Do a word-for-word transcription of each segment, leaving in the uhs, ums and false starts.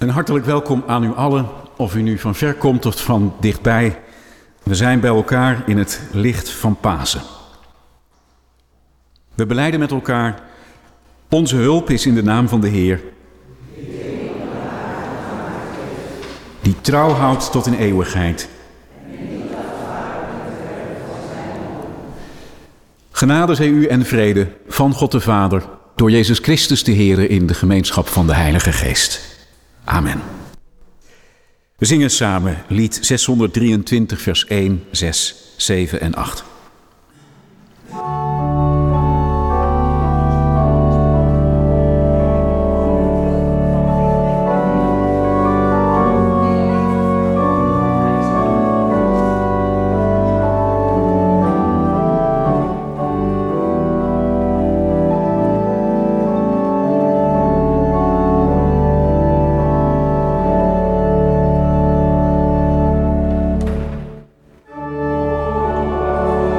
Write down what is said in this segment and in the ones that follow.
Een hartelijk welkom aan u allen, of u nu van ver komt of van dichtbij. We zijn bij elkaar in het licht van Pasen. We belijden met elkaar: onze hulp is in de naam van de Heer, die trouw houdt tot in eeuwigheid. Genade zij u en vrede van God de Vader, door Jezus Christus de Heer, in de gemeenschap van de Heilige Geest. Amen. We zingen samen lied zeshonderddrieëntwintig, vers één, zes, zeven en acht. Thank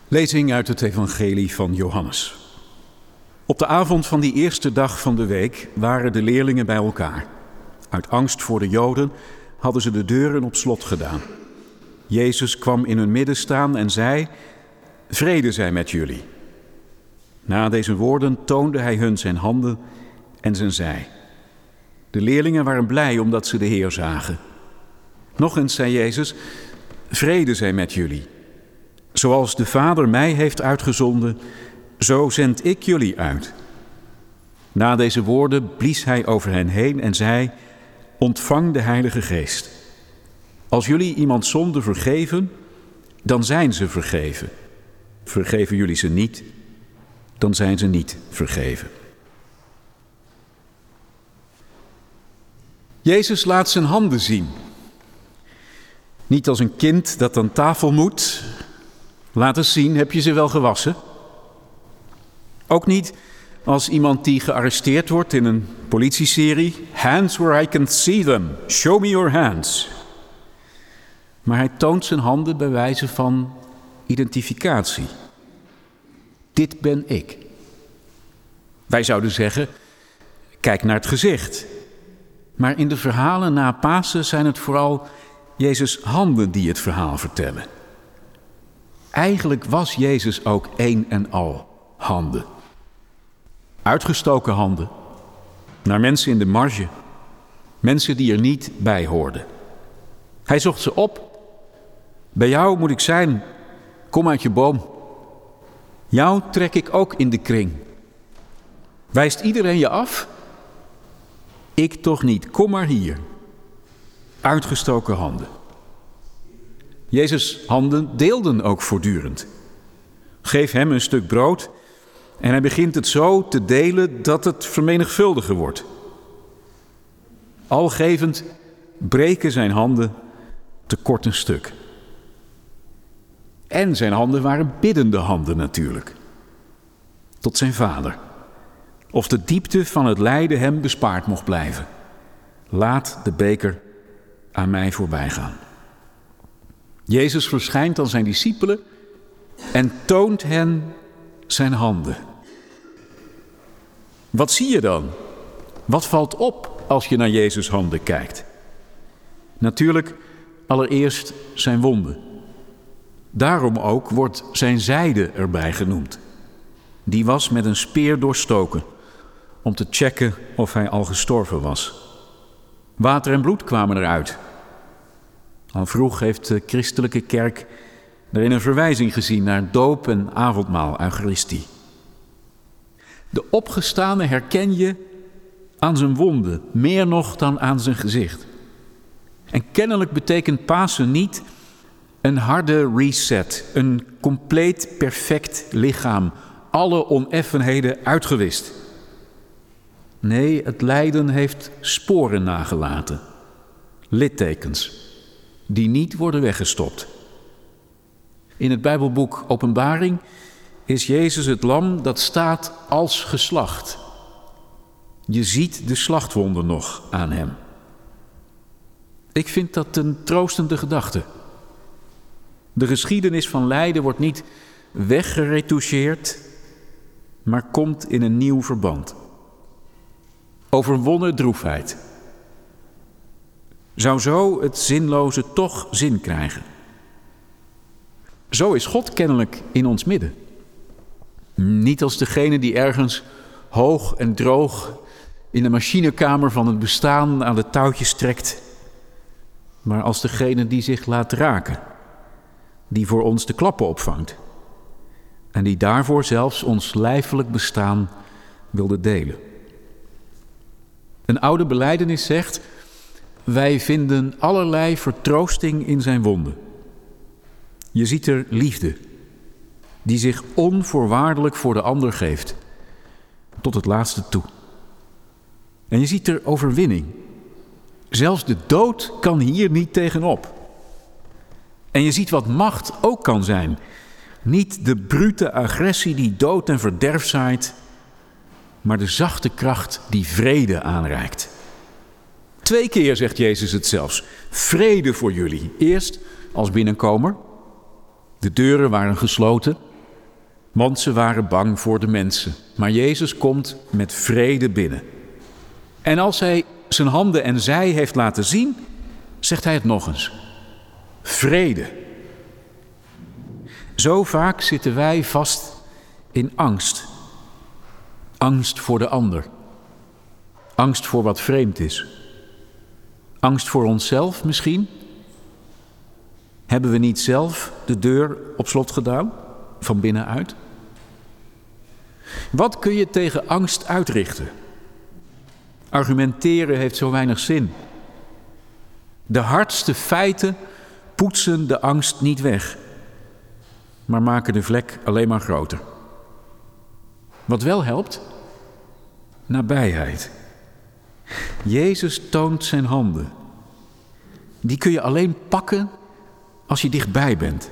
Lezing uit het Evangelie van Johannes. Op de avond van die eerste dag van de week waren de leerlingen bij elkaar. Uit angst voor de Joden hadden ze de deuren op slot gedaan. Jezus kwam in hun midden staan en zei: "Vrede zij met jullie." Na deze woorden toonde hij hun zijn handen en zijn zij. De leerlingen waren blij omdat ze de Heer zagen. Nog eens zei Jezus: "Vrede zij met jullie. Zoals de Vader mij heeft uitgezonden, zo zend ik jullie uit." Na deze woorden blies hij over hen heen en zei: "Ontvang de Heilige Geest. Als jullie iemand zonde vergeven, dan zijn ze vergeven. Vergeven jullie ze niet, dan zijn ze niet vergeven." Jezus laat zijn handen zien. Niet als een kind dat aan tafel moet. Laat eens zien, heb je ze wel gewassen? Ook niet als iemand die gearresteerd wordt in een politieserie. Hands where I can see them. Show me your hands. Maar hij toont zijn handen bij wijze van identificatie. Dit ben ik. Wij zouden zeggen, kijk naar het gezicht. Maar in de verhalen na Pasen zijn het vooral Jezus' handen die het verhaal vertellen. Eigenlijk was Jezus ook één en al handen. Uitgestoken handen. Naar mensen in de marge. Mensen die er niet bij hoorden. Hij zocht ze op. Bij jou moet ik zijn. Kom uit je boom. Jou trek ik ook in de kring. Wijst iedereen je af? Ik toch niet. Kom maar hier. Uitgestoken handen. Jezus' handen deelden ook voortdurend. Geef hem een stuk brood en hij begint het zo te delen dat het vermenigvuldiger wordt. Algevend breken zijn handen te kort een stuk. En zijn handen waren biddende handen natuurlijk. Tot zijn Vader. Of de diepte van het lijden hem bespaard mocht blijven. Laat de beker aan mij voorbij gaan. Jezus verschijnt aan zijn discipelen en toont hen zijn handen. Wat zie je dan? Wat valt op als je naar Jezus' handen kijkt? Natuurlijk allereerst zijn wonden. Daarom ook wordt zijn zijde erbij genoemd. Die was met een speer doorstoken om te checken of hij al gestorven was. Water en bloed kwamen eruit. Al vroeg heeft de christelijke kerk erin een verwijzing gezien naar doop en avondmaal Eucharistie. De opgestane herken je aan zijn wonden, meer nog dan aan zijn gezicht. En kennelijk betekent Pasen niet een harde reset, een compleet perfect lichaam, alle oneffenheden uitgewist. Nee, het lijden heeft sporen nagelaten, littekens, die niet worden weggestopt. In het Bijbelboek Openbaring is Jezus het lam dat staat als geslacht. Je ziet de slachtwonden nog aan hem. Ik vind dat een troostende gedachte. De geschiedenis van lijden wordt niet weggeretoucheerd, maar komt in een nieuw verband. Overwonnen droefheid zou zo het zinloze toch zin krijgen. Zo is God kennelijk in ons midden. Niet als degene die ergens hoog en droog in de machinekamer van het bestaan aan de touwtjes trekt, maar als degene die zich laat raken, die voor ons de klappen opvangt en die daarvoor zelfs ons lijfelijk bestaan wilde delen. Een oude belijdenis zegt: wij vinden allerlei vertroosting in zijn wonden. Je ziet er liefde, die zich onvoorwaardelijk voor de ander geeft, tot het laatste toe. En je ziet er overwinning. Zelfs de dood kan hier niet tegenop. En je ziet wat macht ook kan zijn. Niet de brute agressie die dood en verderf zaait, maar de zachte kracht die vrede aanreikt. Twee keer zegt Jezus het zelfs. Vrede voor jullie. Eerst als binnenkomer. De deuren waren gesloten. Want ze waren bang voor de mensen. Maar Jezus komt met vrede binnen. En als hij zijn handen en zij heeft laten zien, zegt hij het nog eens. Vrede. Zo vaak zitten wij vast in angst. Angst voor de ander. Angst voor wat vreemd is. Angst voor onszelf misschien. Hebben we niet zelf de deur op slot gedaan, van binnenuit? Wat kun je tegen angst uitrichten? Argumenteren heeft zo weinig zin. De hardste feiten poetsen de angst niet weg, maar maken de vlek alleen maar groter. Wat wel helpt? Nabijheid. Jezus toont zijn handen. Die kun je alleen pakken als je dichtbij bent.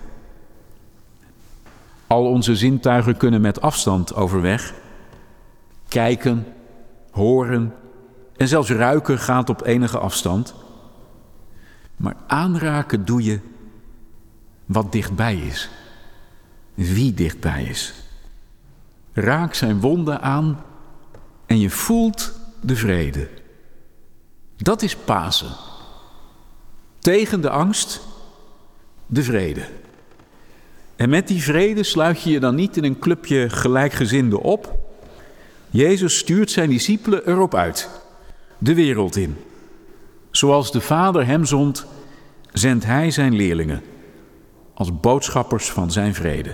Al onze zintuigen kunnen met afstand overweg. Kijken, horen en zelfs ruiken gaat op enige afstand. Maar aanraken doe je wat dichtbij is. Wie dichtbij is. Raak zijn wonden aan en je voelt de vrede. Dat is Pasen. Tegen de angst, de vrede. En met die vrede sluit je je dan niet in een clubje gelijkgezinden op. Jezus stuurt zijn discipelen erop uit, de wereld in. Zoals de Vader hem zond, zendt hij zijn leerlingen als boodschappers van zijn vrede.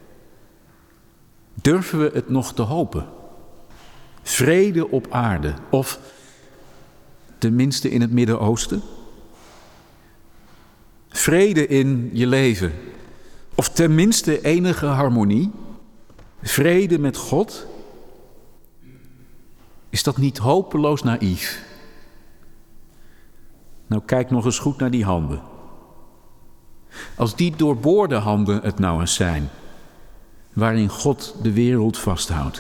Durven we het nog te hopen? Vrede op aarde, of tenminste in het Midden-Oosten? Vrede in je leven, of tenminste enige harmonie? Vrede met God? Is dat niet hopeloos naïef? Nou, kijk nog eens goed naar die handen. Als die doorboorde handen het nou eens zijn, waarin God de wereld vasthoudt.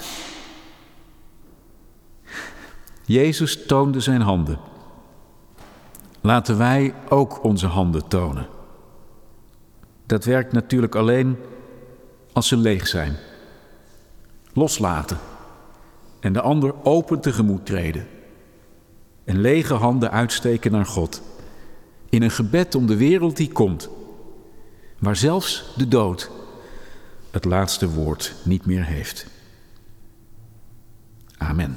Jezus toonde zijn handen. Laten wij ook onze handen tonen. Dat werkt natuurlijk alleen als ze leeg zijn. Loslaten en de ander open tegemoet treden. En lege handen uitsteken naar God. In een gebed om de wereld die komt. Waar zelfs de dood het laatste woord niet meer heeft. Amen.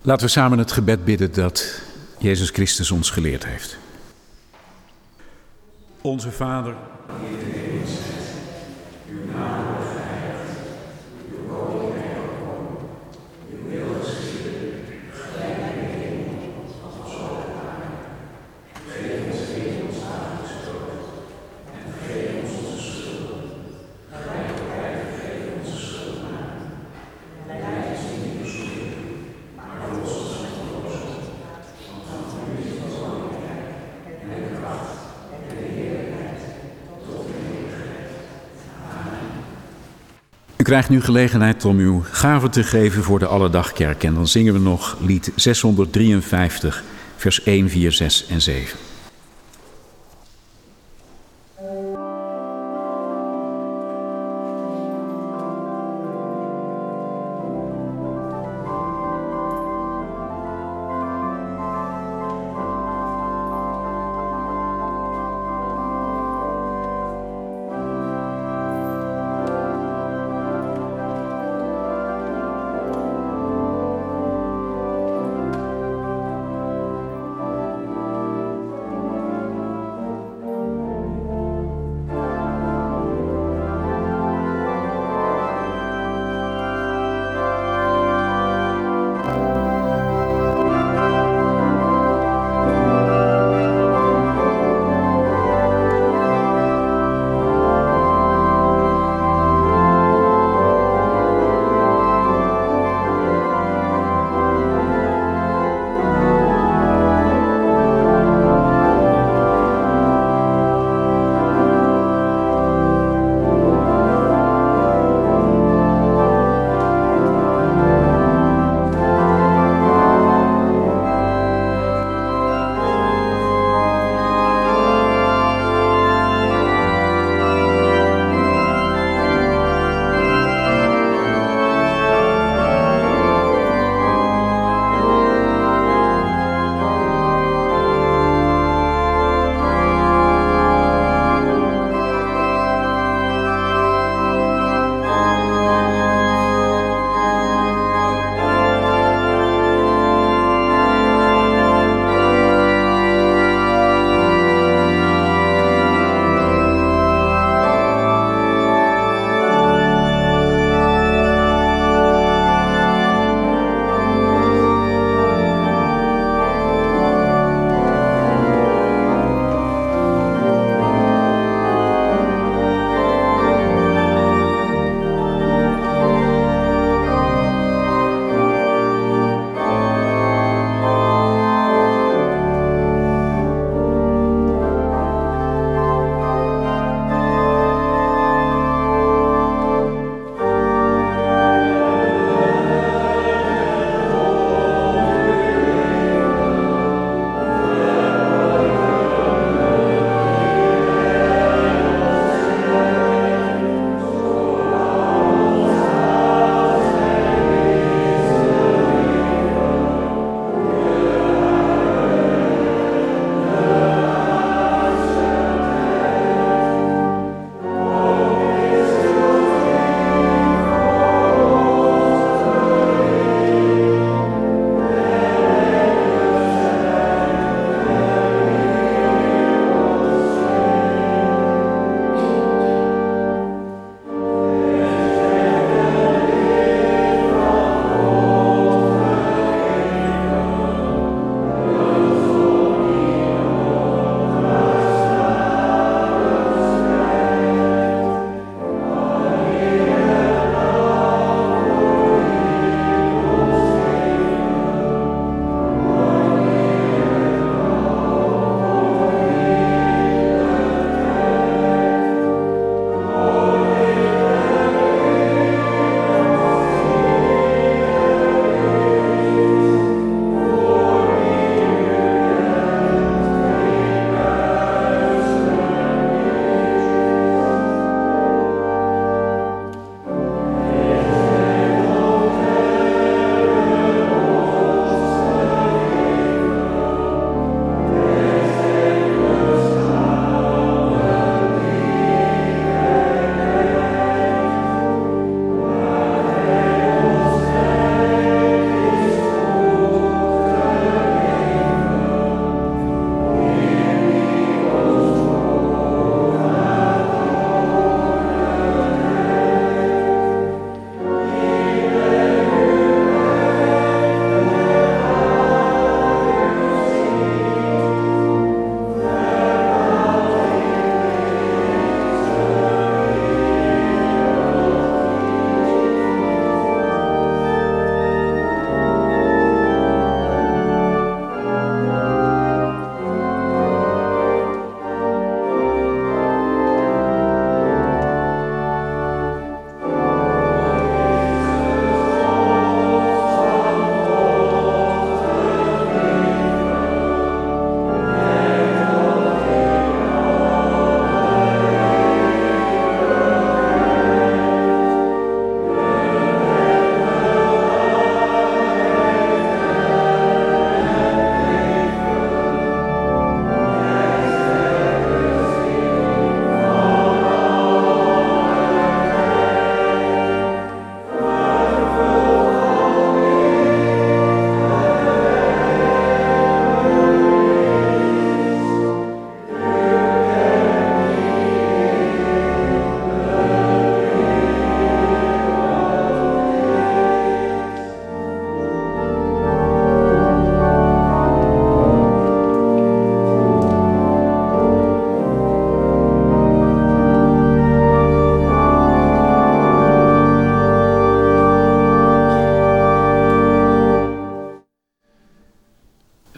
Laten we samen het gebed bidden dat Jezus Christus ons geleerd heeft. Onze Vader, die in de hemel zijt, uw naam wordt geheiligd, uw koninkrijk komen, uw wil geschieden, gelijk in de hemel als op de aarde. Geef ons heden ons dagelijks brood en vergeef ons onze schulden, gelijk wij vergeven onze schuldenaren. En leid ons niet in verzoeking, maar verlos ons van de boze. Want van u is het koninkrijk en de kracht en de heerlijkheid tot in eeuwigheid. Amen. U krijgt nu gelegenheid om uw gave te geven voor de Alledagkerk. En dan zingen we nog lied zeshonderddrieënvijftig, vers één, vier, zes en zeven.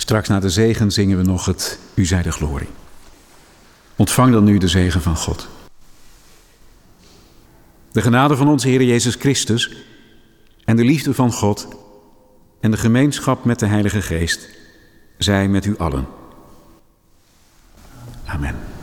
Straks na de zegen zingen we nog het U zij de glorie. Ontvang dan nu de zegen van God. De genade van onze Heer Jezus Christus en de liefde van God en de gemeenschap met de Heilige Geest zij met u allen. Amen.